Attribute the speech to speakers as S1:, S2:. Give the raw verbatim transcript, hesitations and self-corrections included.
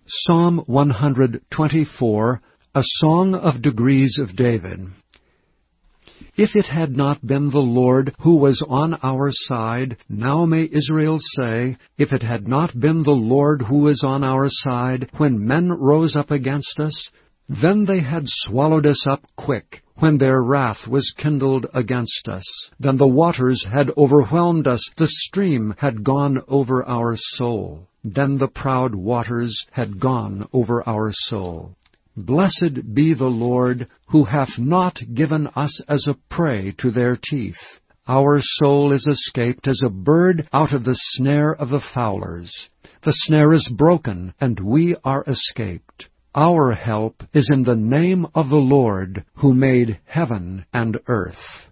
S1: Psalm one twenty-four, a song of degrees of David. If it had not been the Lord who was on our side, now may Israel say, if it had not been the Lord who was on our side, when men rose up against us, then they had swallowed us up quick, when their wrath was kindled against us. Then the waters had overwhelmed us, the stream had gone over our soul. Then the proud waters had gone over our soul. Blessed be the Lord, who hath not given us as a prey to their teeth. Our soul is escaped as a bird out of the snare of the fowlers. The snare is broken, and we are escaped. Our help is in the name of the Lord, who made heaven and earth.